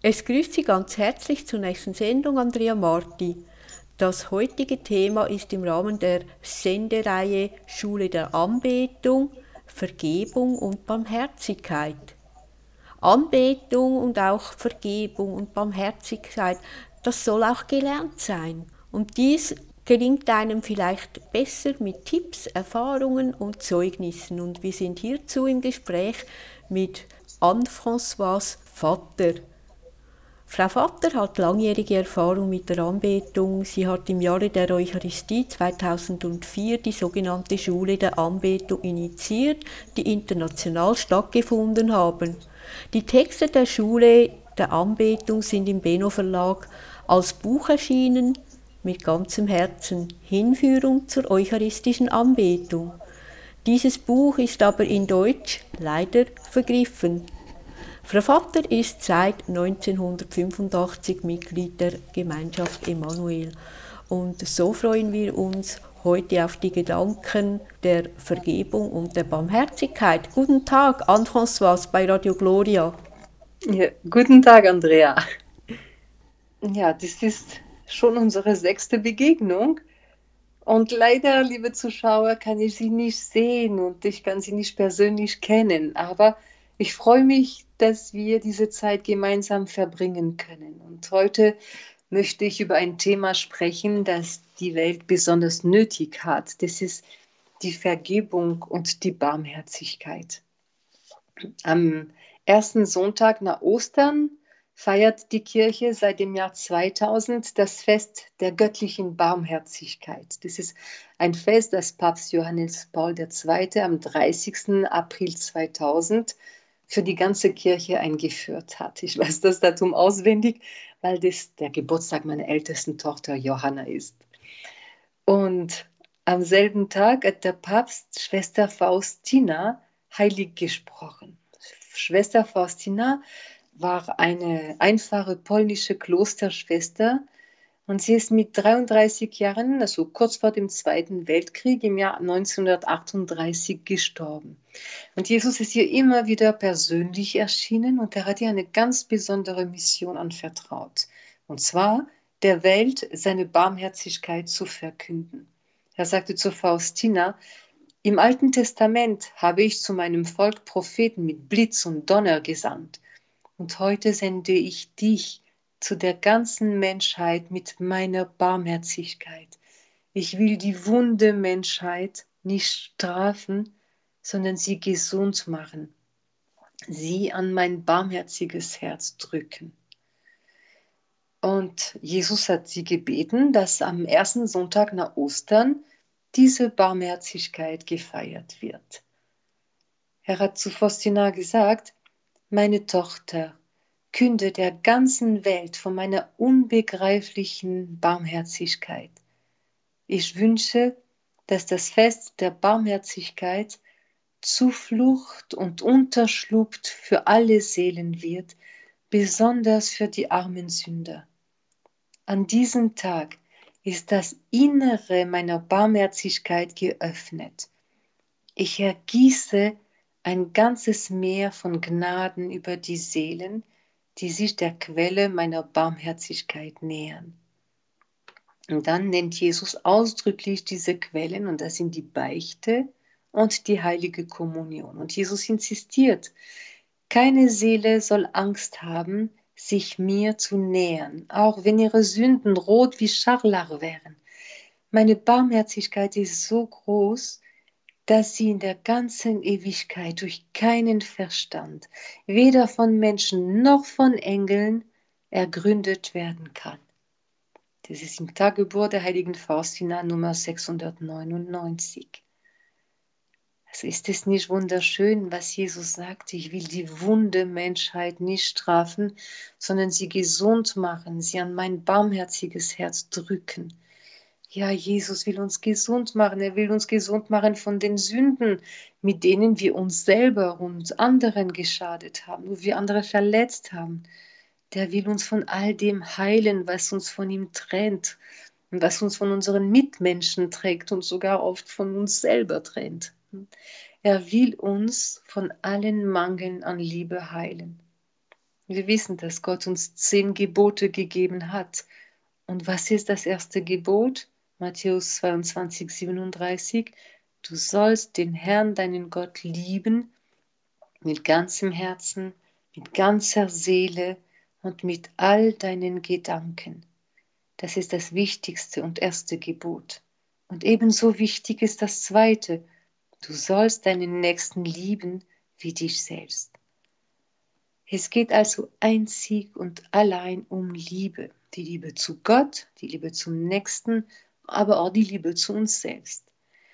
Es grüßt Sie ganz herzlich zur nächsten Sendung, Andrea Marti. Das heutige Thema ist im Rahmen der Sendereihe Schule der Anbetung, Vergebung und Barmherzigkeit. Anbetung und auch Vergebung und Barmherzigkeit, das soll auch gelernt sein. Und dies gelingt einem vielleicht besser mit Tipps, Erfahrungen und Zeugnissen. Und wir sind hierzu im Gespräch mit Anne-Françoise Vatter. Frau Vatter hat langjährige Erfahrung mit der Anbetung. Sie hat im Jahre der Eucharistie 2004 die sogenannte Schule der Anbetung initiiert, die international stattgefunden haben. Die Texte der Schule der Anbetung sind im Benno Verlag als Buch erschienen, mit ganzem Herzen Hinführung zur eucharistischen Anbetung. Dieses Buch ist aber in Deutsch leider vergriffen. Frau Vatter ist seit 1985 Mitglied der Gemeinschaft Emmanuel. Und so freuen wir uns heute auf die Gedanken der Vergebung und der Barmherzigkeit. Guten Tag, Anne-Françoise bei Radio Gloria. Ja, guten Tag, Andrea. Ja, das ist schon unsere 6. Begegnung. Und leider, liebe Zuschauer, kann ich Sie nicht sehen und ich kann Sie nicht persönlich kennen. Aber ich freue mich, dass wir diese Zeit gemeinsam verbringen können. Und heute möchte ich über ein Thema sprechen, das die Welt besonders nötig hat. Das ist die Vergebung und die Barmherzigkeit. Am ersten Sonntag nach Ostern feiert die Kirche seit dem Jahr 2000 das Fest der göttlichen Barmherzigkeit. Das ist ein Fest, das Papst Johannes Paul II. Am 30. April 2000 für die ganze Kirche eingeführt hat. Ich weiß das Datum auswendig, weil das der Geburtstag meiner ältesten Tochter Johanna ist. Und am selben Tag hat der Papst Schwester Faustina heilig gesprochen. Schwester Faustina war eine einfache polnische Klosterschwester und sie ist mit 33 Jahren, also kurz vor dem Zweiten Weltkrieg, im Jahr 1938 gestorben. Und Jesus ist ihr immer wieder persönlich erschienen und er hat ihr eine ganz besondere Mission anvertraut. Und zwar, der Welt seine Barmherzigkeit zu verkünden. Er sagte zu Faustina: Im Alten Testament habe ich zu meinem Volk Propheten mit Blitz und Donner gesandt. Und heute sende ich dich zu der ganzen Menschheit mit meiner Barmherzigkeit. Ich will die wunde Menschheit nicht strafen, sondern sie gesund machen, sie an mein barmherziges Herz drücken. Und Jesus hat sie gebeten, dass am ersten Sonntag nach Ostern diese Barmherzigkeit gefeiert wird. Er hat zu Faustina gesagt: Meine Tochter, künde der ganzen Welt von meiner unbegreiflichen Barmherzigkeit. Ich wünsche, dass das Fest der Barmherzigkeit Zuflucht und Unterschlupf für alle Seelen wird, besonders für die armen Sünder. An diesem Tag ist das Innere meiner Barmherzigkeit geöffnet. Ich ergieße ein ganzes Meer von Gnaden über die Seelen, die sich der Quelle meiner Barmherzigkeit nähern. Und dann nennt Jesus ausdrücklich diese Quellen, und das sind die Beichte und die heilige Kommunion. Und Jesus insistiert: Keine Seele soll Angst haben, sich mir zu nähern, auch wenn ihre Sünden rot wie Scharlach wären. Meine Barmherzigkeit ist so groß, dass sie in der ganzen Ewigkeit durch keinen Verstand, weder von Menschen noch von Engeln, ergründet werden kann. Das ist im Tagebuch der heiligen Faustina Nummer 699. Also ist es nicht wunderschön, was Jesus sagt? Ich will die wunde Menschheit nicht strafen, sondern sie gesund machen, sie an mein barmherziges Herz drücken. Ja, Jesus will uns gesund machen. Er will uns gesund machen von den Sünden, mit denen wir uns selber und anderen geschadet haben, wo wir andere verletzt haben. Der will uns von all dem heilen, was uns von ihm trennt und was uns von unseren Mitmenschen trägt und sogar oft von uns selber trennt. Er will uns von allen Mangeln an Liebe heilen. Wir wissen, dass Gott uns 10 Gebote gegeben hat. Und was ist das erste Gebot? Matthäus 22, 37. Du sollst den Herrn, deinen Gott, lieben mit ganzem Herzen, mit ganzer Seele und mit all deinen Gedanken. Das ist das wichtigste und erste Gebot. Und ebenso wichtig ist das zweite. Du sollst deinen Nächsten lieben wie dich selbst. Es geht also einzig und allein um Liebe. Die Liebe zu Gott, die Liebe zum Nächsten, aber auch die Liebe zu uns selbst.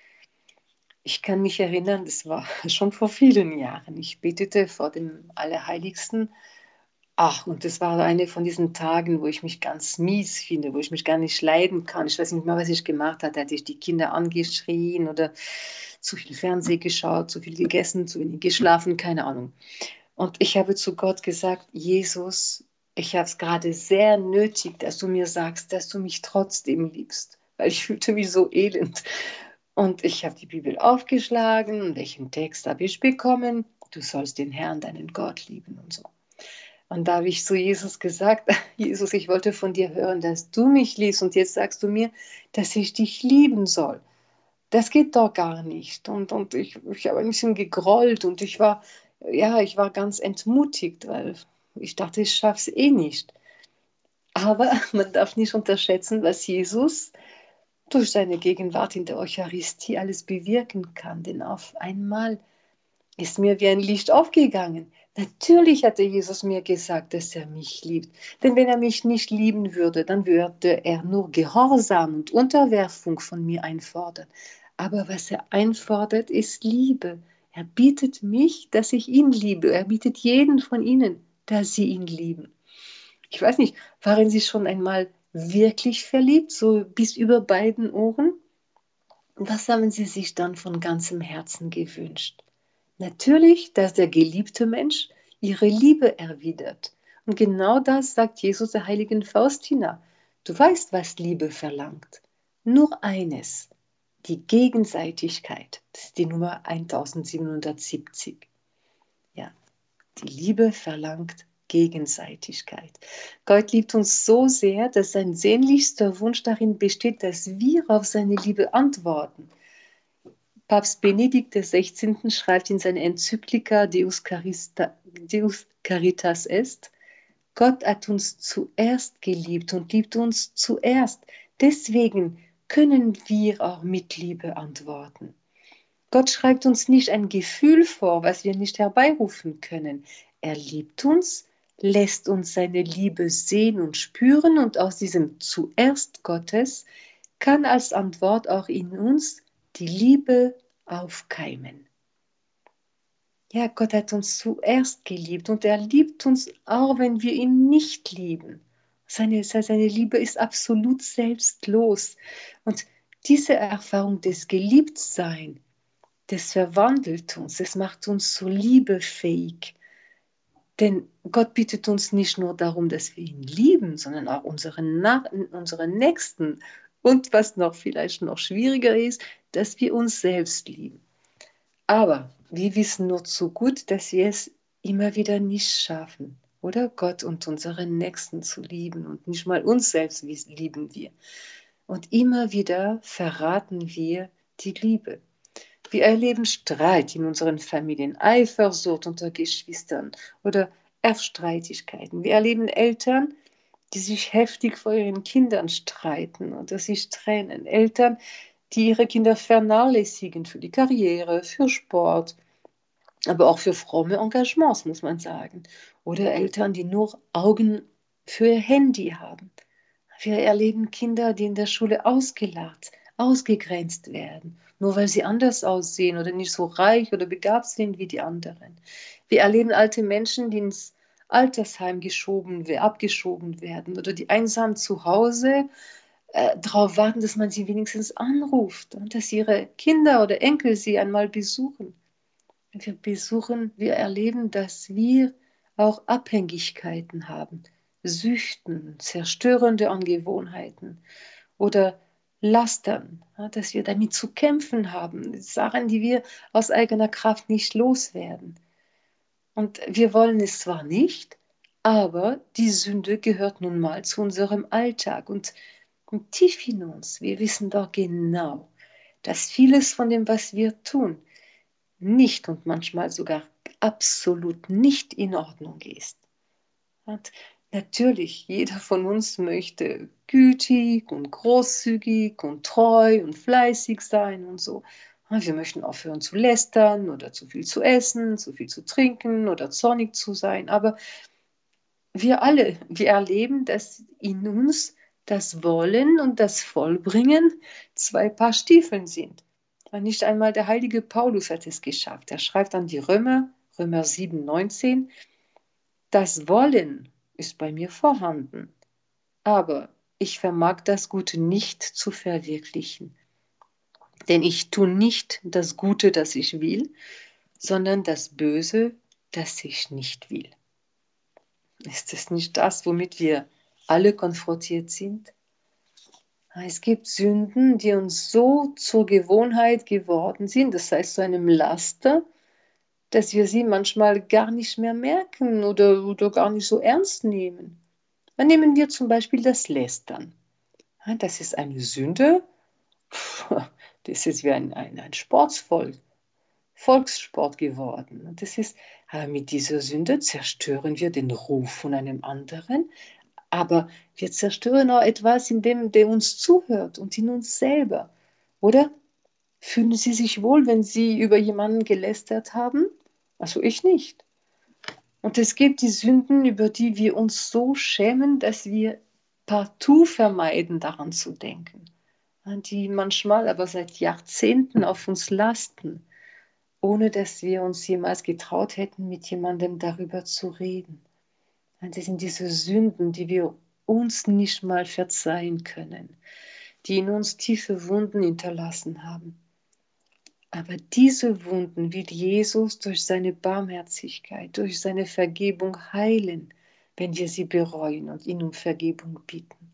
Ich kann mich erinnern, das war schon vor vielen Jahren. Ich betete vor dem Allerheiligsten. Ach, und das war eine von diesen Tagen, wo ich mich ganz mies finde, wo ich mich gar nicht leiden kann. Ich weiß nicht mehr, was ich gemacht hatte. Hatte ich die Kinder angeschrien oder zu viel Fernsehen geschaut, zu viel gegessen, zu wenig geschlafen, keine Ahnung. Und ich habe zu Gott gesagt, Jesus, ich habe es gerade sehr nötig, dass du mir sagst, dass du mich trotzdem liebst, weil ich fühlte mich so elend. Und ich habe die Bibel aufgeschlagen, welchen Text habe ich bekommen? Du sollst den Herrn, deinen Gott lieben und so. Und da habe ich zu Jesus gesagt, Jesus, ich wollte von dir hören, dass du mich liebst und jetzt sagst du mir, dass ich dich lieben soll. Das geht doch gar nicht. Und ich habe ein bisschen gegrollt und ich war ganz entmutigt, weil ich dachte, ich schaffe es eh nicht. Aber man darf nicht unterschätzen, was Jesus durch seine Gegenwart in der Eucharistie alles bewirken kann. Denn auf einmal ist mir wie ein Licht aufgegangen. Natürlich hatte Jesus mir gesagt, dass er mich liebt. Denn wenn er mich nicht lieben würde, dann würde er nur Gehorsam und Unterwerfung von mir einfordern. Aber was er einfordert, ist Liebe. Er bittet mich, dass ich ihn liebe. Er bittet jeden von ihnen, dass sie ihn lieben. Ich weiß nicht, waren Sie schon einmal wirklich verliebt, so bis über beiden Ohren? Was haben Sie sich dann von ganzem Herzen gewünscht? Natürlich, dass der geliebte Mensch ihre Liebe erwidert. Und genau das sagt Jesus der heiligen Faustina. Du weißt, was Liebe verlangt. Nur eines, die Gegenseitigkeit. Das ist die Nummer 1770. Ja, die Liebe verlangt Gegenseitigkeit. Gott liebt uns so sehr, dass sein sehnlichster Wunsch darin besteht, dass wir auf seine Liebe antworten. Papst Benedikt XVI. Schreibt in seiner Enzyklika Deus Caritas Est, Gott hat uns zuerst geliebt und liebt uns zuerst. Deswegen können wir auch mit Liebe antworten. Gott schreibt uns nicht ein Gefühl vor, was wir nicht herbeirufen können. Er liebt uns, lässt uns seine Liebe sehen und spüren und aus diesem zuerst Gottes kann als Antwort auch in uns die Liebe aufkeimen. Ja, Gott hat uns zuerst geliebt und er liebt uns auch, wenn wir ihn nicht lieben. Seine Liebe ist absolut selbstlos. Und diese Erfahrung des Geliebtseins, das verwandelt uns, das macht uns so liebefähig. Denn Gott bittet uns nicht nur darum, dass wir ihn lieben, sondern auch unseren Nächsten. Und was noch vielleicht noch schwieriger ist, dass wir uns selbst lieben. Aber wir wissen nur zu gut, dass wir es immer wieder nicht schaffen, oder? Gott und unseren Nächsten zu lieben und nicht mal uns selbst lieben wir. Und immer wieder verraten wir die Liebe. Wir erleben Streit in unseren Familien, Eifersucht unter Geschwistern oder Erbstreitigkeiten. Wir erleben Eltern, die sich heftig vor ihren Kindern streiten oder sich trennen. Eltern, die ihre Kinder vernachlässigen für die Karriere, für Sport, aber auch für fromme Engagements, muss man sagen. Oder Eltern, die nur Augen für ihr Handy haben. Wir erleben Kinder, die in der Schule ausgelacht, ausgegrenzt werden, nur weil sie anders aussehen oder nicht so reich oder begabt sind wie die anderen. Wir erleben alte Menschen, die ins Altersheim abgeschoben werden oder die einsam zu Hause darauf warten, dass man sie wenigstens anruft und dass ihre Kinder oder Enkel sie einmal besuchen. Wir erleben, dass wir auch Abhängigkeiten haben, Süchten, zerstörende Angewohnheiten oder Lastern, dass wir damit zu kämpfen haben, Sachen, die wir aus eigener Kraft nicht loswerden. Und wir wollen es zwar nicht, Aber die Sünde gehört nun mal zu unserem Alltag und tief in uns, wir wissen doch genau, dass vieles von dem, was wir tun, nicht und manchmal sogar absolut nicht in Ordnung ist. Und natürlich, jeder von uns möchte gütig und großzügig und treu und fleißig sein und so. Wir möchten aufhören zu lästern oder zu viel zu essen, zu viel zu trinken oder zornig zu sein. Aber wir alle, wir erleben, dass in uns das Wollen und das Vollbringen zwei Paar Stiefeln sind. Und nicht einmal der heilige Paulus hat es geschafft. Er schreibt an die Römer, Römer 7,19, das Wollen ist bei mir vorhanden, aber ich vermag das Gute nicht zu verwirklichen. Denn ich tue nicht das Gute, das ich will, sondern das Böse, das ich nicht will. Ist es nicht das, womit wir alle konfrontiert sind? Es gibt Sünden, die uns so zur Gewohnheit geworden sind, das heißt zu einem Laster, dass wir sie manchmal gar nicht mehr merken oder gar nicht so ernst nehmen. Dann nehmen wir zum Beispiel das Lästern. Das ist eine Sünde, das ist wie ein Volkssport geworden. Und das ist, mit dieser Sünde zerstören wir den Ruf von einem anderen, aber wir zerstören auch etwas in dem, der uns zuhört und in uns selber. Oder fühlen Sie sich wohl, wenn Sie über jemanden gelästert haben? Also ich nicht. Und es gibt die Sünden, über die wir uns so schämen, dass wir partout vermeiden, daran zu denken. Die manchmal aber seit Jahrzehnten auf uns lasten, ohne dass wir uns jemals getraut hätten, mit jemandem darüber zu reden. Das sind diese Sünden, die wir uns nicht mal verzeihen können, die in uns tiefe Wunden hinterlassen haben. Aber diese Wunden will Jesus durch seine Barmherzigkeit, durch seine Vergebung heilen, wenn wir sie bereuen und ihn um Vergebung bitten.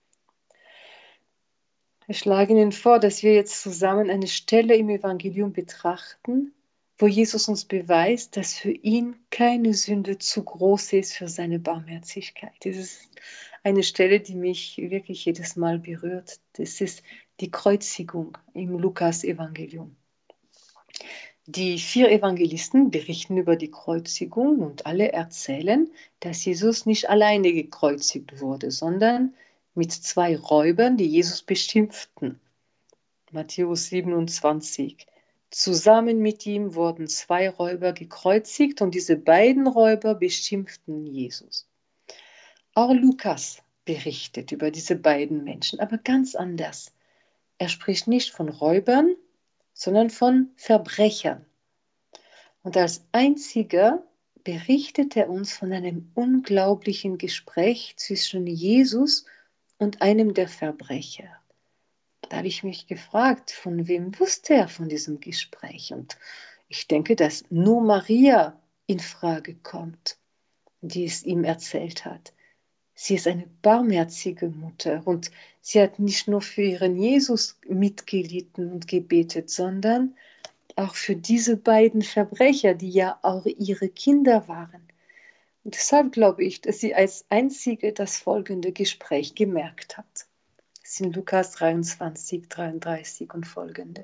Ich schlage Ihnen vor, dass wir jetzt zusammen eine Stelle im Evangelium betrachten, wo Jesus uns beweist, dass für ihn keine Sünde zu groß ist für seine Barmherzigkeit. Das ist eine Stelle, die mich wirklich jedes Mal berührt. Das ist die Kreuzigung im Lukas-Evangelium. Die 4 Evangelisten berichten über die Kreuzigung und alle erzählen, dass Jesus nicht alleine gekreuzigt wurde, sondern mit 2 Räubern, die Jesus beschimpften. Matthäus 27. Zusammen mit ihm wurden 2 Räuber gekreuzigt und diese beiden Räuber beschimpften Jesus. Auch Lukas berichtet über diese beiden Menschen, aber ganz anders. Er spricht nicht von Räubern, sondern von Verbrechern. Und als einziger berichtet er uns von einem unglaublichen Gespräch zwischen Jesus und einem der Verbrecher. Da habe ich mich gefragt, von wem wusste er von diesem Gespräch? Und ich denke, dass nur Maria in Frage kommt, die es ihm erzählt hat. Sie ist eine barmherzige Mutter und sie hat nicht nur für ihren Jesus mitgelitten und gebetet, sondern auch für diese beiden Verbrecher, die ja auch ihre Kinder waren. Und deshalb glaube ich, dass sie als einzige das folgende Gespräch gemerkt hat. Das sind Lukas 23, 33 und folgende.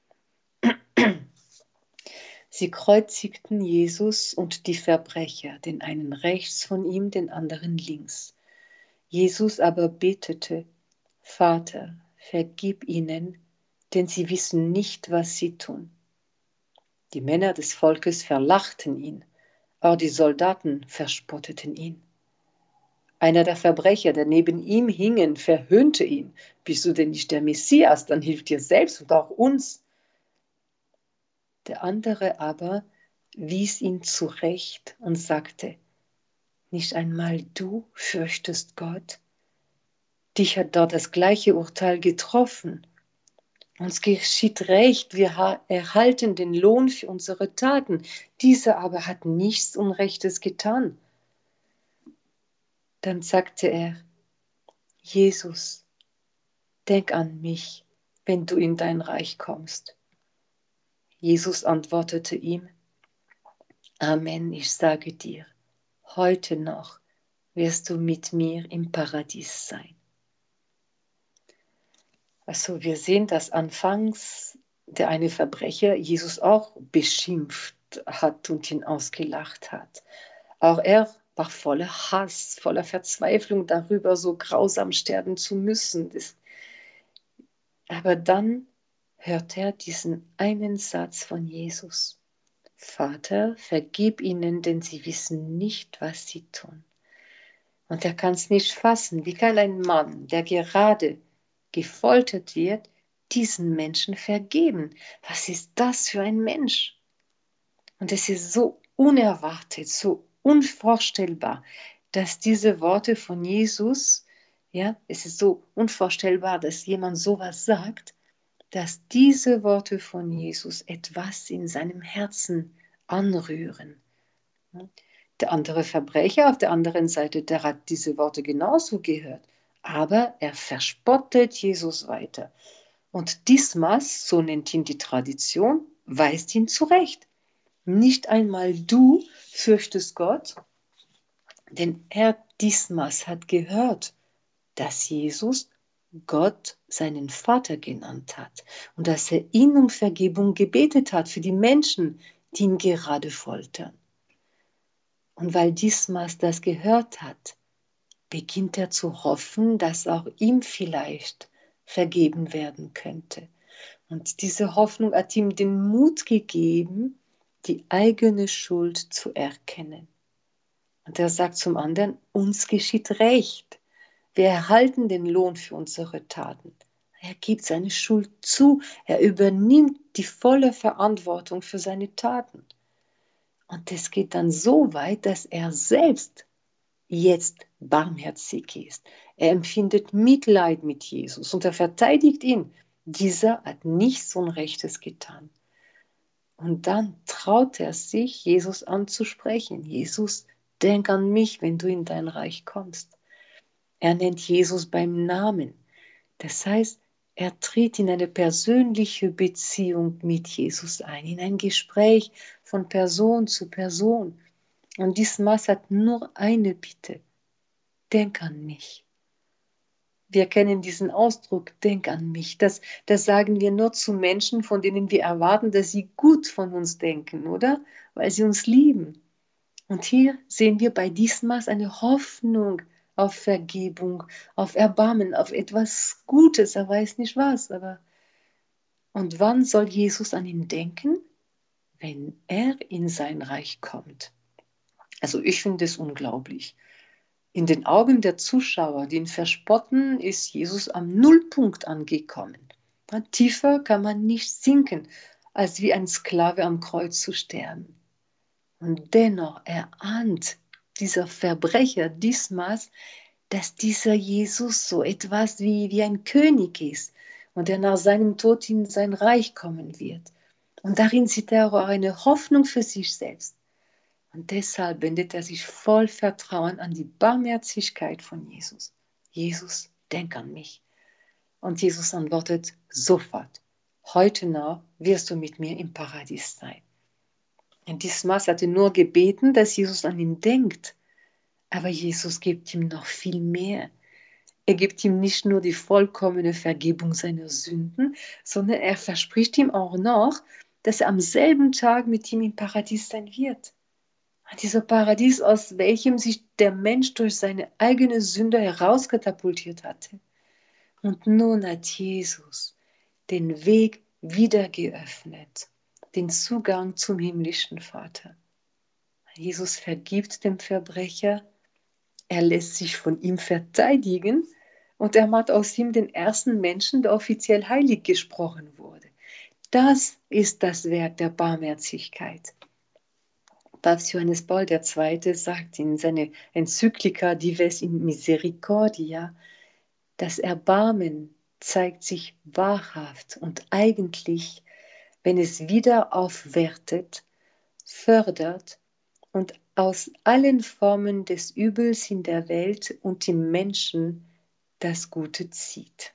Sie kreuzigten Jesus und die Verbrecher, den einen rechts von ihm, den anderen links. Jesus aber betete, Vater, vergib ihnen, denn sie wissen nicht, was sie tun. Die Männer des Volkes verlachten ihn, auch die Soldaten verspotteten ihn. Einer der Verbrecher, der neben ihm hingen, verhöhnte ihn. Bist du denn nicht der Messias? Dann hilf dir selbst und auch uns. Der andere aber wies ihn zurecht und sagte, nicht einmal du fürchtest Gott? Dich hat dort das gleiche Urteil getroffen. Uns geschieht Recht, wir erhalten den Lohn für unsere Taten. Dieser aber hat nichts Unrechtes getan. Dann sagte er, Jesus, denk an mich, wenn du in dein Reich kommst. Jesus antwortete ihm, Amen, ich sage dir, heute noch wirst du mit mir im Paradies sein. Also wir sehen, dass anfangs der eine Verbrecher Jesus auch beschimpft hat und ihn ausgelacht hat. Auch er war voller Hass, voller Verzweiflung darüber, so grausam sterben zu müssen. Aber dann hört er diesen einen Satz von Jesus. Vater, vergib ihnen, denn sie wissen nicht, was sie tun. Und er kann es nicht fassen. Wie kann ein Mann, der gerade gefoltert wird, diesen Menschen vergeben? Was ist das für ein Mensch? Und es ist so unerwartet, so unvorstellbar, dass diese Worte von Jesus, ja, es ist so unvorstellbar, dass jemand sowas sagt, dass diese Worte von Jesus etwas in seinem Herzen anrühren. Der andere Verbrecher auf der anderen Seite, der hat diese Worte genauso gehört, aber er verspottet Jesus weiter. Und Dismas, so nennt ihn die Tradition, weist ihn zurecht. Nicht einmal du fürchtest Gott, denn Herr Dismas hat gehört, dass Jesus Gott seinen Vater genannt hat und dass er ihn um Vergebung gebetet hat für die Menschen, die ihn gerade foltern. Und weil Dismas das gehört hat, beginnt er zu hoffen, dass auch ihm vielleicht vergeben werden könnte. Und diese Hoffnung hat ihm den Mut gegeben, die eigene Schuld zu erkennen. Und er sagt zum anderen, uns geschieht Recht. Wir erhalten den Lohn für unsere Taten. Er gibt seine Schuld zu. Er übernimmt die volle Verantwortung für seine Taten. Und es geht dann so weit, dass er selbst jetzt barmherzig ist. Er empfindet Mitleid mit Jesus und er verteidigt ihn. Dieser hat nichts Unrechtes getan. Und dann traut er sich, Jesus anzusprechen. Jesus, denk an mich, wenn du in dein Reich kommst. Er nennt Jesus beim Namen. Das heißt, er tritt in eine persönliche Beziehung mit Jesus ein, in ein Gespräch von Person zu Person. Und Dismas hat nur eine Bitte. Denk an mich. Wir kennen diesen Ausdruck, denk an mich. Das sagen wir nur zu Menschen, von denen wir erwarten, dass sie gut von uns denken, oder? Weil sie uns lieben. Und hier sehen wir bei Dismas eine Hoffnung auf Vergebung, auf Erbarmen, auf etwas Gutes. Er weiß nicht was, aber... Und wann soll Jesus an ihn denken? Wenn er in sein Reich kommt. Also ich finde es unglaublich. In den Augen der Zuschauer, die ihn verspotten, ist Jesus am Nullpunkt angekommen. Tiefer kann man nicht sinken, als wie ein Sklave am Kreuz zu sterben. Und dennoch erahnt dieser Verbrecher Dismas, dass dieser Jesus so etwas wie ein König ist und er nach seinem Tod in sein Reich kommen wird. Und darin sieht er auch eine Hoffnung für sich selbst. Und deshalb wendet er sich voll Vertrauen an die Barmherzigkeit von Jesus. Jesus, denk an mich. Und Jesus antwortet sofort, heute noch wirst du mit mir im Paradies sein. Und Dismas hatte nur gebeten, dass Jesus an ihn denkt. Aber Jesus gibt ihm noch viel mehr. Er gibt ihm nicht nur die vollkommene Vergebung seiner Sünden, sondern er verspricht ihm auch noch, dass er am selben Tag mit ihm im Paradies sein wird. Dieser Paradies, aus welchem sich der Mensch durch seine eigene Sünde herauskatapultiert hatte. Und nun hat Jesus den Weg wieder geöffnet, den Zugang zum himmlischen Vater. Jesus vergibt dem Verbrecher, er lässt sich von ihm verteidigen und er macht aus ihm den ersten Menschen, der offiziell heilig gesprochen wurde. Das ist das Werk der Barmherzigkeit. Papst Johannes Paul II. Sagt in seiner Enzyklika Dives in Misericordia, das Erbarmen zeigt sich wahrhaft und eigentlich, wenn es wieder aufwertet, fördert und aus allen Formen des Übels in der Welt und im Menschen das Gute zieht.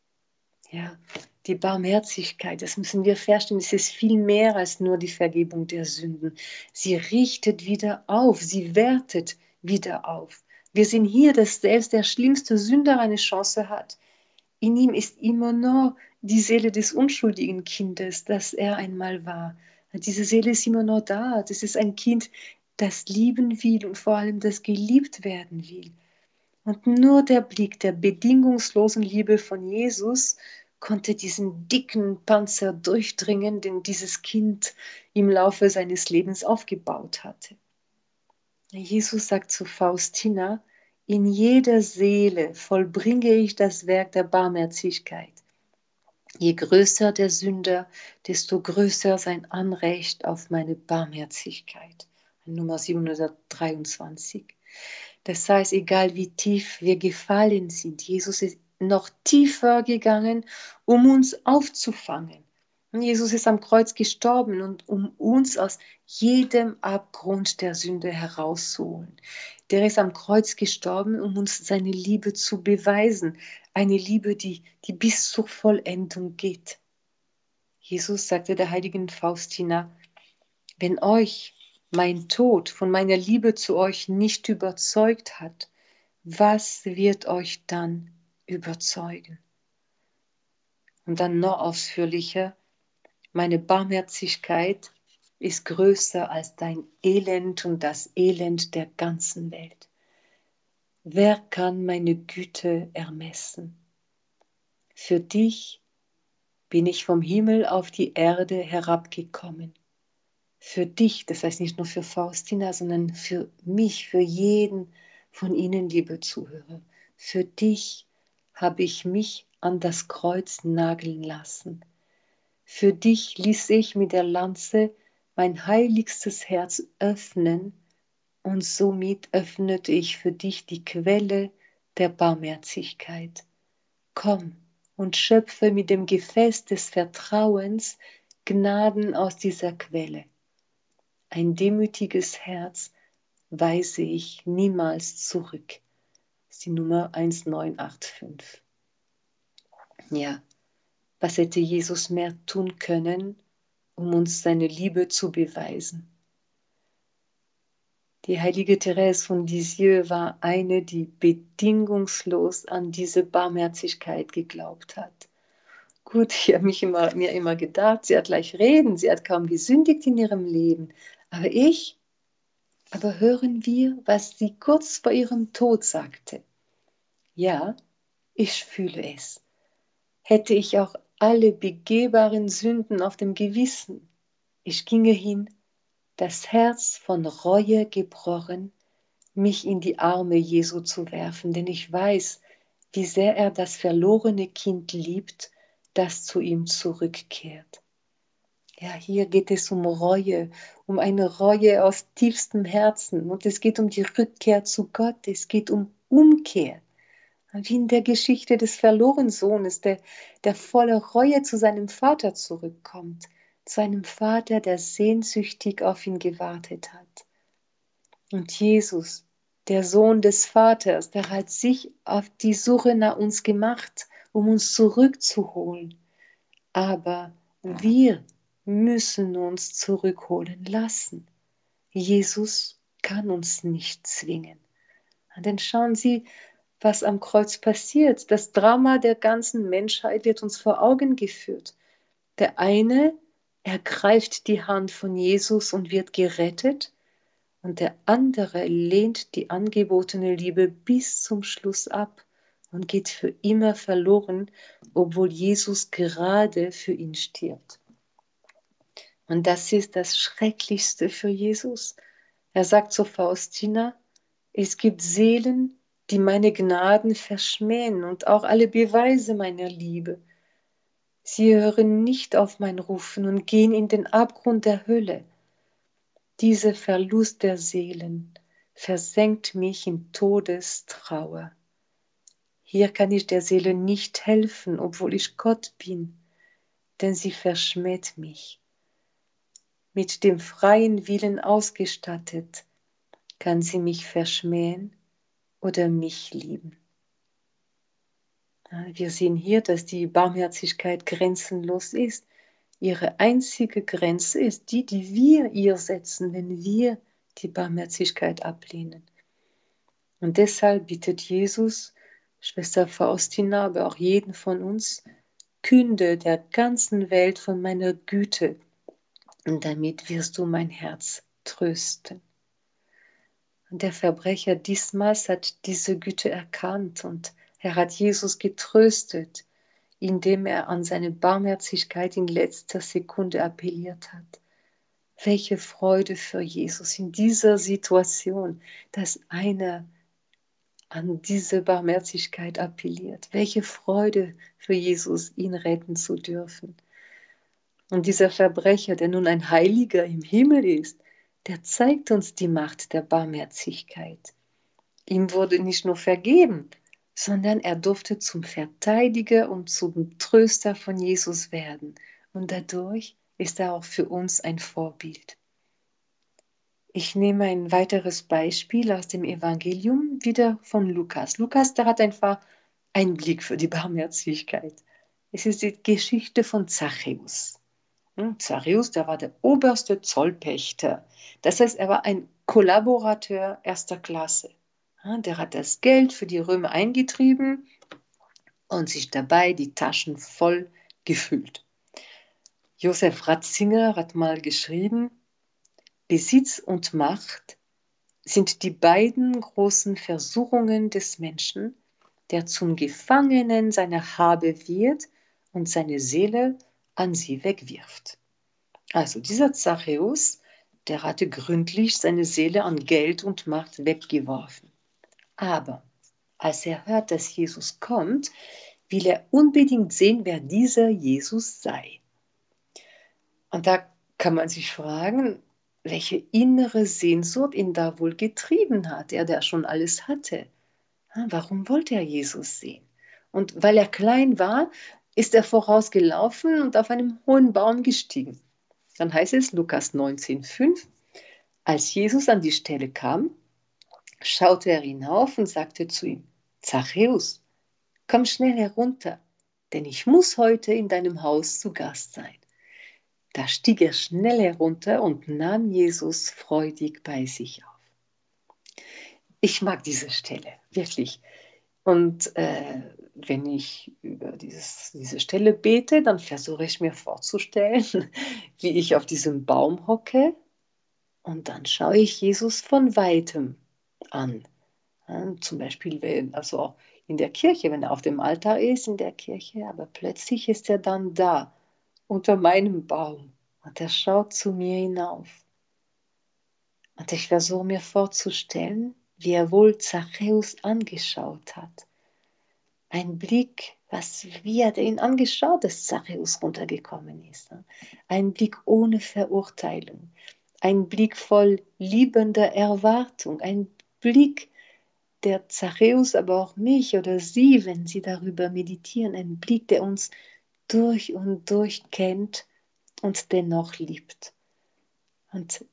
Ja, die Barmherzigkeit, das müssen wir verstehen, es ist viel mehr als nur die Vergebung der Sünden. Sie richtet wieder auf, sie wertet wieder auf. Wir sehen hier, dass selbst der schlimmste Sünder eine Chance hat. In ihm ist immer noch die Seele des unschuldigen Kindes, das er einmal war. Diese Seele ist immer noch da. Das ist ein Kind, das lieben will und vor allem das geliebt werden will. Und nur der Blick der bedingungslosen Liebe von Jesus konnte diesen dicken Panzer durchdringen, den dieses Kind im Laufe seines Lebens aufgebaut hatte. Jesus sagt zu Faustina, in jeder Seele vollbringe ich das Werk der Barmherzigkeit. Je größer der Sünder, desto größer sein Anrecht auf meine Barmherzigkeit. Nummer 723. Das heißt, egal wie tief wir gefallen sind, Jesus ist noch tiefer gegangen, um uns aufzufangen. Und Jesus ist am Kreuz gestorben, und um uns aus jedem Abgrund der Sünde herauszuholen. Der ist am Kreuz gestorben, um uns seine Liebe zu beweisen. Eine Liebe, die bis zur Vollendung geht. Jesus sagte der heiligen Faustina, wenn euch mein Tod von meiner Liebe zu euch nicht überzeugt hat, was wird euch dann überzeugen? Und dann noch ausführlicher, meine Barmherzigkeit ist größer als dein Elend und das Elend der ganzen Welt. Wer kann meine Güte ermessen? Für dich bin ich vom Himmel auf die Erde herabgekommen. Für dich, das heißt nicht nur für Faustina, sondern für mich, für jeden von Ihnen, liebe Zuhörer. Für dich habe ich mich an das Kreuz nageln lassen. Für dich ließ ich mit der Lanze mein heiligstes Herz öffnen, und somit öffnete ich für dich die Quelle der Barmherzigkeit. Komm und schöpfe mit dem Gefäß des Vertrauens Gnaden aus dieser Quelle. Ein demütiges Herz weise ich niemals zurück. Das ist die Nummer 1985. Ja, was hätte Jesus mehr tun können, um uns seine Liebe zu beweisen? Die heilige Thérèse von Lisieux war eine, die bedingungslos an diese Barmherzigkeit geglaubt hat. Gut, ich habe mir immer gedacht, sie hat leicht reden, sie hat kaum gesündigt in ihrem Leben. Aber hören wir, was sie kurz vor ihrem Tod sagte. Ja, ich fühle es. Hätte ich auch alle begehbaren Sünden auf dem Gewissen, ich ginge hin, das Herz von Reue gebrochen, mich in die Arme Jesu zu werfen, denn ich weiß, wie sehr er das verlorene Kind liebt, das zu ihm zurückkehrt. Ja, hier geht es um Reue, um eine Reue aus tiefstem Herzen, und es geht um die Rückkehr zu Gott, es geht um Umkehr. Wie in der Geschichte des verlorenen Sohnes, der voller Reue zu seinem Vater zurückkommt, zu einem Vater, der sehnsüchtig auf ihn gewartet hat. Und Jesus, der Sohn des Vaters, der hat sich auf die Suche nach uns gemacht, um uns zurückzuholen. Aber wir müssen uns zurückholen lassen. Jesus kann uns nicht zwingen. Denn schauen Sie, was am Kreuz passiert. Das Drama der ganzen Menschheit wird uns vor Augen geführt. Der eine ergreift die Hand von Jesus und wird gerettet, und der andere lehnt die angebotene Liebe bis zum Schluss ab und geht für immer verloren, obwohl Jesus gerade für ihn stirbt. Und das ist das Schrecklichste für Jesus. Er sagt zu Faustina, es gibt Seelen, die meine Gnaden verschmähen und auch alle Beweise meiner Liebe. Sie hören nicht auf mein Rufen und gehen in den Abgrund der Hölle. Dieser Verlust der Seelen versenkt mich in Todestrauer. Hier kann ich der Seele nicht helfen, obwohl ich Gott bin, denn sie verschmäht mich. Mit dem freien Willen ausgestattet, kann sie mich verschmähen oder mich lieben. Wir sehen hier, dass die Barmherzigkeit grenzenlos ist. Ihre einzige Grenze ist die wir ihr setzen, wenn wir die Barmherzigkeit ablehnen. Und deshalb bittet Jesus, Schwester Faustina, aber auch jeden von uns, künde der ganzen Welt von meiner Güte, und damit wirst du mein Herz trösten. Und der Verbrecher Dismas hat diese Güte erkannt und er hat Jesus getröstet, indem er an seine Barmherzigkeit in letzter Sekunde appelliert hat. Welche Freude für Jesus in dieser Situation, dass einer an diese Barmherzigkeit appelliert. Welche Freude für Jesus, ihn retten zu dürfen. Und dieser Verbrecher, der nun ein Heiliger im Himmel ist, der zeigt uns die Macht der Barmherzigkeit. Ihm wurde nicht nur vergeben, sondern er durfte zum Verteidiger und zum Tröster von Jesus werden. Und dadurch ist er auch für uns ein Vorbild. Ich nehme ein weiteres Beispiel aus dem Evangelium, wieder von Lukas. Lukas, der hat einfach einen Blick für die Barmherzigkeit. Es ist die Geschichte von Zachäus. Zachäus, der war der oberste Zollpächter. Das heißt, er war ein Kollaborateur erster Klasse. Der hat das Geld für die Römer eingetrieben und sich dabei die Taschen voll gefüllt. Josef Ratzinger hat mal geschrieben, Besitz und Macht sind die beiden großen Versuchungen des Menschen, der zum Gefangenen seiner Habe wird und seine Seele an sie wegwirft. Also dieser Zachäus, der hatte gründlich seine Seele an Geld und Macht weggeworfen. Aber als er hört, dass Jesus kommt, will er unbedingt sehen, wer dieser Jesus sei. Und da kann man sich fragen, welche innere Sehnsucht ihn da wohl getrieben hat, er der schon alles hatte. Warum wollte er Jesus sehen? Und weil er klein war, ist er vorausgelaufen und auf einem hohen Baum gestiegen. Dann heißt es Lukas 19,5, als Jesus an die Stelle kam, schaute er hinauf und sagte zu ihm, Zachäus, komm schnell herunter, denn ich muss heute in deinem Haus zu Gast sein. Da stieg er schnell herunter und nahm Jesus freudig bei sich auf. Ich mag diese Stelle, wirklich. Und wenn ich über diese Stelle bete, dann versuche ich mir vorzustellen, wie ich auf diesem Baum hocke und dann schaue ich Jesus von Weitem an. Ja, zum Beispiel, also auch in der Kirche, wenn er auf dem Altar ist, in der Kirche, aber plötzlich ist er dann da, unter meinem Baum und er schaut zu mir hinauf. Und ich versuche mir vorzustellen, wie er wohl Zachäus angeschaut hat. Ein Blick, wie hat er ihn angeschaut, dass Zachäus runtergekommen ist. Ein Blick ohne Verurteilung, ein Blick voll liebender Erwartung, ein Blick, der Zachäus, aber auch mich oder Sie, wenn Sie darüber meditieren, ein Blick, der uns durch und durch kennt und dennoch liebt. Und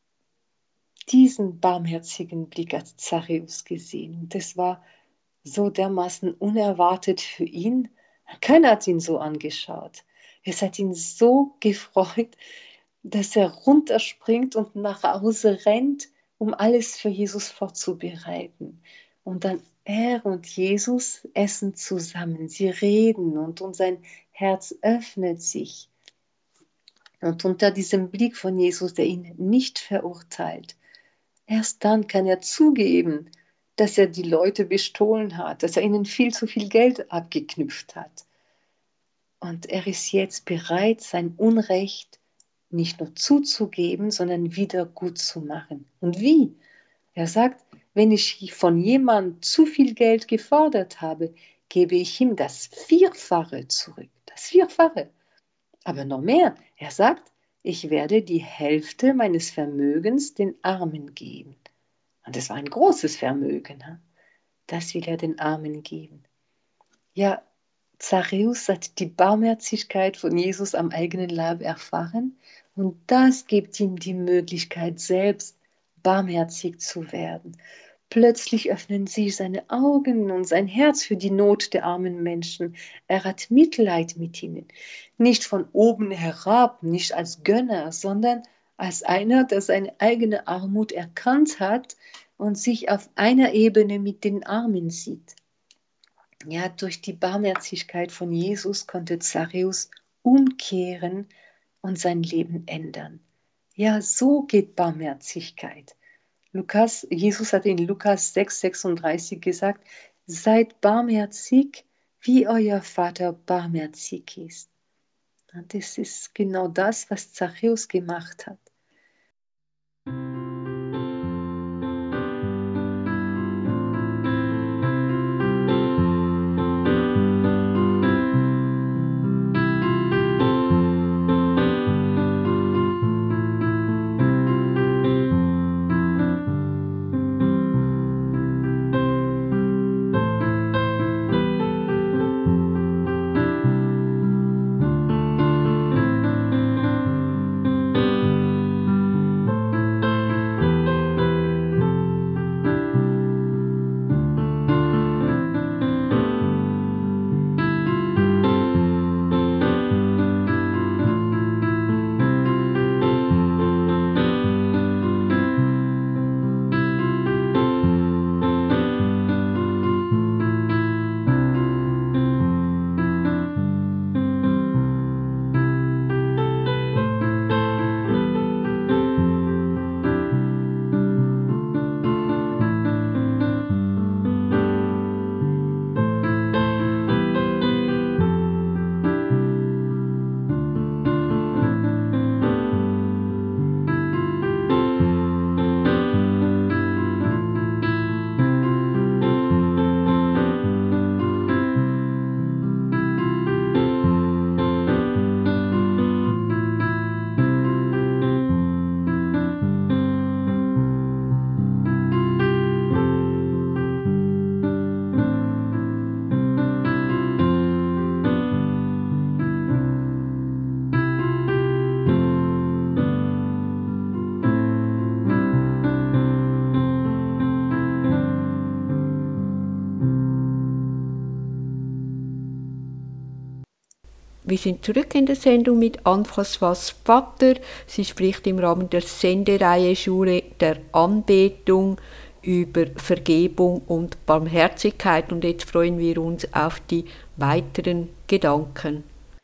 diesen barmherzigen Blick hat Zachäus gesehen. Und das war so dermaßen unerwartet für ihn. Keiner hat ihn so angeschaut. Es hat ihn so gefreut, dass er runterspringt und nach Hause rennt, um alles für Jesus vorzubereiten. Und dann er und Jesus essen zusammen. Sie reden und sein Herz öffnet sich. Und unter diesem Blick von Jesus, der ihn nicht verurteilt, erst dann kann er zugeben, dass er die Leute bestohlen hat, dass er ihnen viel zu viel Geld abgeknüpft hat. Und er ist jetzt bereit, sein Unrecht nicht nur zuzugeben, sondern wieder gut zu machen. Und wie? Er sagt, wenn ich von jemandem zu viel Geld gefordert habe, gebe ich ihm das Vierfache zurück. Das Vierfache. Aber noch mehr. Er sagt, ich werde die Hälfte meines Vermögens den Armen geben. Und das war ein großes Vermögen. Das will er den Armen geben. Ja, Zachäus hat die Barmherzigkeit von Jesus am eigenen Leib erfahren und das gibt ihm die Möglichkeit, selbst barmherzig zu werden. Plötzlich öffnen sich seine Augen und sein Herz für die Not der armen Menschen. Er hat Mitleid mit ihnen. Nicht von oben herab, nicht als Gönner, sondern als einer, der seine eigene Armut erkannt hat und sich auf einer Ebene mit den Armen sieht. Ja, durch die Barmherzigkeit von Jesus konnte Zachäus umkehren und sein Leben ändern. Ja, so geht Barmherzigkeit. Jesus hat in Lukas 6,36 gesagt, seid barmherzig, wie euer Vater barmherzig ist. Und das ist genau das, was Zachäus gemacht hat. Wir sind zurück in der Sendung mit Anne-Françoise Vatter. Sie spricht im Rahmen der Sendereihe Schule der Anbetung über Vergebung und Barmherzigkeit. Und jetzt freuen wir uns auf die weiteren Gedanken.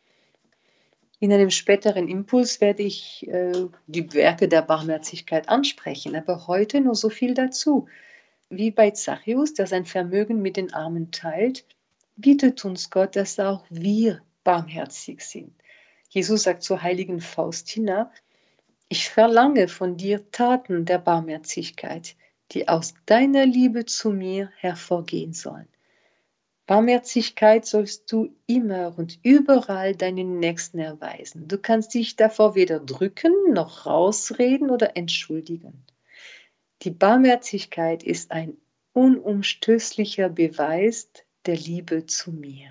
In einem späteren Impuls werde ich die Werke der Barmherzigkeit ansprechen, aber heute nur so viel dazu. Wie bei Zachäus, der sein Vermögen mit den Armen teilt, bittet uns Gott, dass auch wir barmherzig sind. Jesus sagt zur heiligen Faustina, ich verlange von dir Taten der Barmherzigkeit, die aus deiner Liebe zu mir hervorgehen sollen. Barmherzigkeit sollst du immer und überall deinen Nächsten erweisen. Du kannst dich davor weder drücken, noch rausreden oder entschuldigen. Die Barmherzigkeit ist ein unumstößlicher Beweis der Liebe zu mir.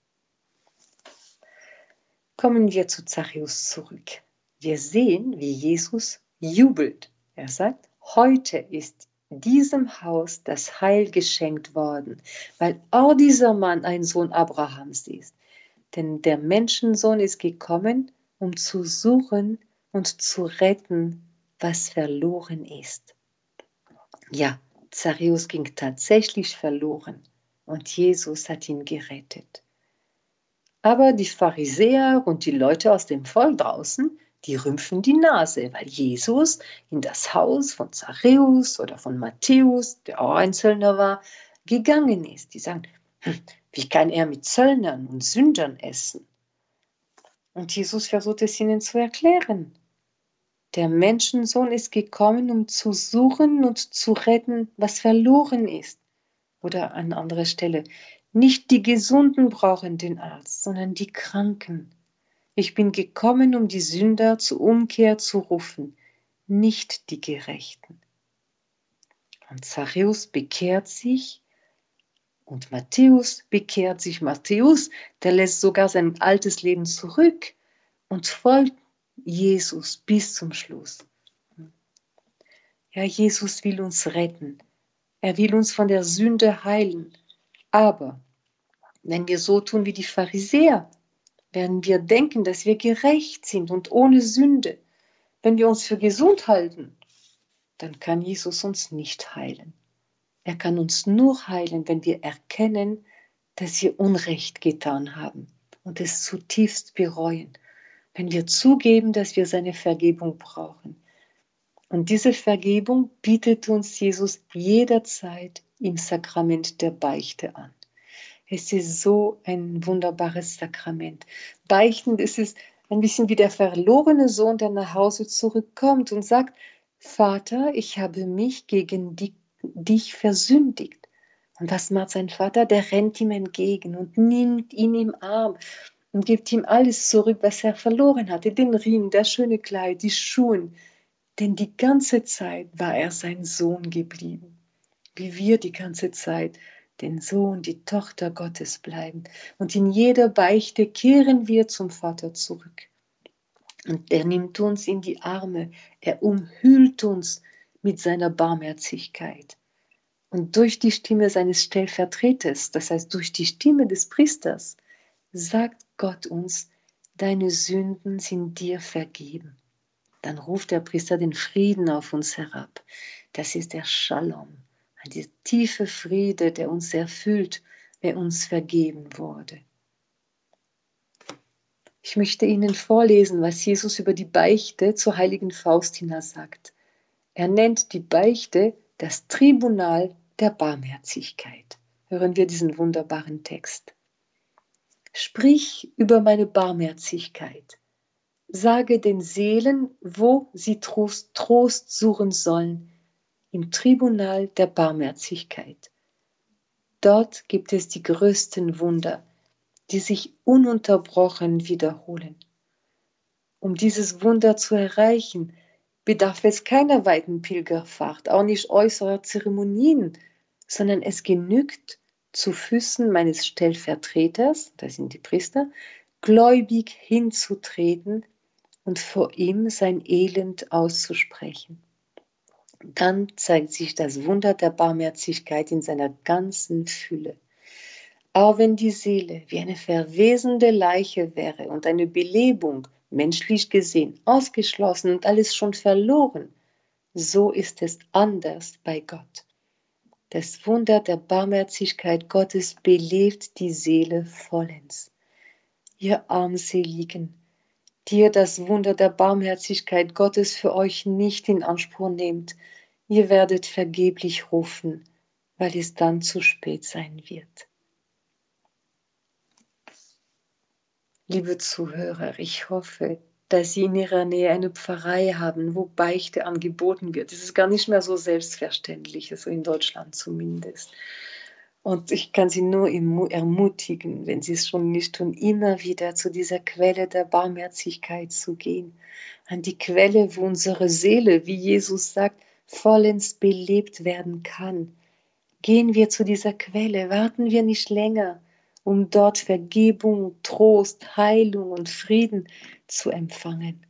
Kommen wir zu Zachäus zurück. Wir sehen, wie Jesus jubelt. Er sagt, heute ist diesem Haus das Heil geschenkt worden, weil auch dieser Mann ein Sohn Abrahams ist. Denn der Menschensohn ist gekommen, um zu suchen und zu retten, was verloren ist. Ja, Zachäus ging tatsächlich verloren und Jesus hat ihn gerettet. Aber die Pharisäer und die Leute aus dem Volk draußen, die rümpfen die Nase, weil Jesus in das Haus von Zachäus oder von Matthäus, der auch ein Zöllner war, gegangen ist. Die sagen, wie kann er mit Zöllnern und Sündern essen? Und Jesus versucht es ihnen zu erklären. Der Menschensohn ist gekommen, um zu suchen und zu retten, was verloren ist. Oder an anderer Stelle, nicht die Gesunden brauchen den Arzt, sondern die Kranken. Ich bin gekommen, um die Sünder zur Umkehr zu rufen, nicht die Gerechten. Und Zachäus bekehrt sich und Matthäus bekehrt sich. Matthäus, der lässt sogar sein altes Leben zurück und folgt Jesus bis zum Schluss. Ja, Jesus will uns retten. Er will uns von der Sünde heilen. Aber wenn wir so tun wie die Pharisäer, werden wir denken, dass wir gerecht sind und ohne Sünde. Wenn wir uns für gesund halten, dann kann Jesus uns nicht heilen. Er kann uns nur heilen, wenn wir erkennen, dass wir Unrecht getan haben und es zutiefst bereuen. Wenn wir zugeben, dass wir seine Vergebung brauchen. Und diese Vergebung bietet uns Jesus jederzeit im Sakrament der Beichte an. Es ist so ein wunderbares Sakrament. Beichten, das ist ein bisschen wie der verlorene Sohn, der nach Hause zurückkommt und sagt, Vater, ich habe mich gegen dich versündigt. Und was macht sein Vater? Der rennt ihm entgegen und nimmt ihn im Arm und gibt ihm alles zurück, was er verloren hatte. Den Ring, das schöne Kleid, die Schuhe. Denn die ganze Zeit war er sein Sohn geblieben. Wie wir die ganze Zeit den Sohn, die Tochter Gottes bleiben. Und in jeder Beichte kehren wir zum Vater zurück. Und er nimmt uns in die Arme. Er umhüllt uns mit seiner Barmherzigkeit. Und durch die Stimme seines Stellvertreters, das heißt durch die Stimme des Priesters, sagt Gott uns, deine Sünden sind dir vergeben. Dann ruft der Priester den Frieden auf uns herab. Das ist der Shalom, dieser tiefe Friede, der uns erfüllt, der uns vergeben wurde. Ich möchte Ihnen vorlesen, was Jesus über die Beichte zur heiligen Faustina sagt. Er nennt die Beichte das Tribunal der Barmherzigkeit. Hören wir diesen wunderbaren Text. Sprich über meine Barmherzigkeit. Sage den Seelen, wo sie Trost suchen sollen, im Tribunal der Barmherzigkeit. Dort gibt es die größten Wunder, die sich ununterbrochen wiederholen. Um dieses Wunder zu erreichen, bedarf es keiner weiten Pilgerfahrt, auch nicht äußerer Zeremonien, sondern es genügt, zu Füßen meines Stellvertreters, das sind die Priester, gläubig hinzutreten und vor ihm sein Elend auszusprechen. Dann zeigt sich das Wunder der Barmherzigkeit in seiner ganzen Fülle. Auch wenn die Seele wie eine verwesende Leiche wäre und eine Belebung, menschlich gesehen, ausgeschlossen und alles schon verloren, so ist es anders bei Gott. Das Wunder der Barmherzigkeit Gottes belebt die Seele vollends. Ihr Armseligen, die ihr das Wunder der Barmherzigkeit Gottes für euch nicht in Anspruch nehmt, ihr werdet vergeblich rufen, weil es dann zu spät sein wird. Liebe Zuhörer, ich hoffe, dass Sie in Ihrer Nähe eine Pfarrei haben, wo Beichte angeboten wird. Das ist gar nicht mehr so selbstverständlich, also in Deutschland zumindest. Und ich kann Sie nur ermutigen, wenn Sie es schon nicht tun, immer wieder zu dieser Quelle der Barmherzigkeit zu gehen. An die Quelle, wo unsere Seele, wie Jesus sagt, vollends belebt werden kann. Gehen wir zu dieser Quelle, warten wir nicht länger, um dort Vergebung, Trost, Heilung und Frieden zu empfangen.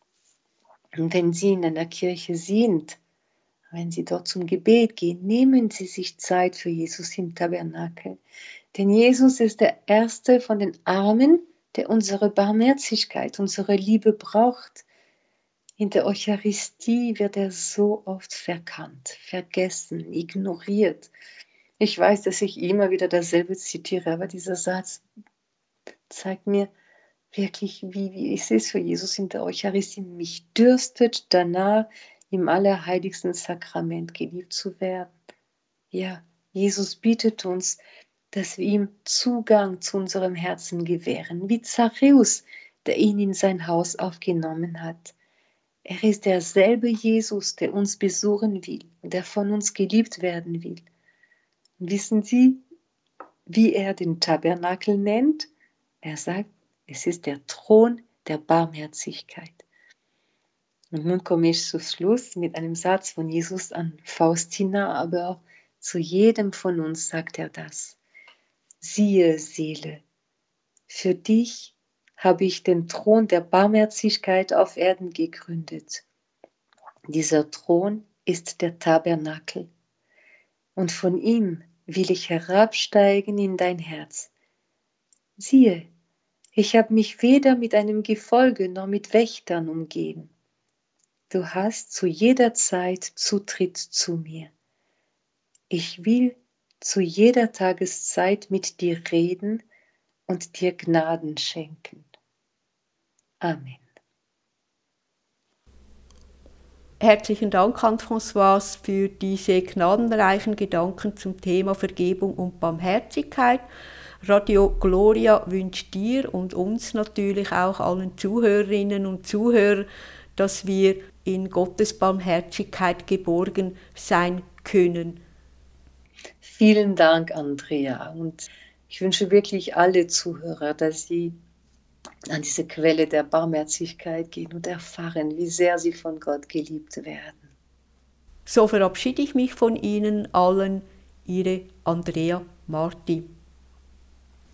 Und wenn Sie in einer Kirche sind, wenn Sie dort zum Gebet gehen, nehmen Sie sich Zeit für Jesus im Tabernakel. Denn Jesus ist der Erste von den Armen, der unsere Barmherzigkeit, unsere Liebe braucht. In der Eucharistie wird er so oft verkannt, vergessen, ignoriert. Ich weiß, dass ich immer wieder dasselbe zitiere, aber dieser Satz zeigt mir wirklich, wie es ist für Jesus in der Eucharistie. Mich dürstet danach, im allerheiligsten Sakrament geliebt zu werden. Ja, Jesus bietet uns, dass wir ihm Zugang zu unserem Herzen gewähren, wie Zachäus, der ihn in sein Haus aufgenommen hat. Er ist derselbe Jesus, der uns besuchen will, der von uns geliebt werden will. Und wissen Sie, wie er den Tabernakel nennt? Er sagt, es ist der Thron der Barmherzigkeit. Und nun komme ich zum Schluss mit einem Satz von Jesus an Faustina, aber auch zu jedem von uns sagt er das. Siehe, Seele, für dich habe ich den Thron der Barmherzigkeit auf Erden gegründet. Dieser Thron ist der Tabernakel. Und von ihm will ich herabsteigen in dein Herz. Siehe, ich habe mich weder mit einem Gefolge noch mit Wächtern umgeben. du hast zu jeder Zeit Zutritt zu mir. Ich will zu jeder Tageszeit mit dir reden und dir Gnaden schenken. Amen. Herzlichen Dank, Anne-Françoise, für diese gnadenreichen Gedanken zum Thema Vergebung und Barmherzigkeit. Radio Gloria wünscht dir und uns natürlich auch allen Zuhörerinnen und Zuhörern, dass wir in Gottes Barmherzigkeit geborgen sein können. Vielen Dank, Andrea. Und ich wünsche wirklich alle Zuhörer, dass sie an diese Quelle der Barmherzigkeit gehen und erfahren, wie sehr sie von Gott geliebt werden. So verabschiede ich mich von Ihnen allen, Ihre Andrea Marti.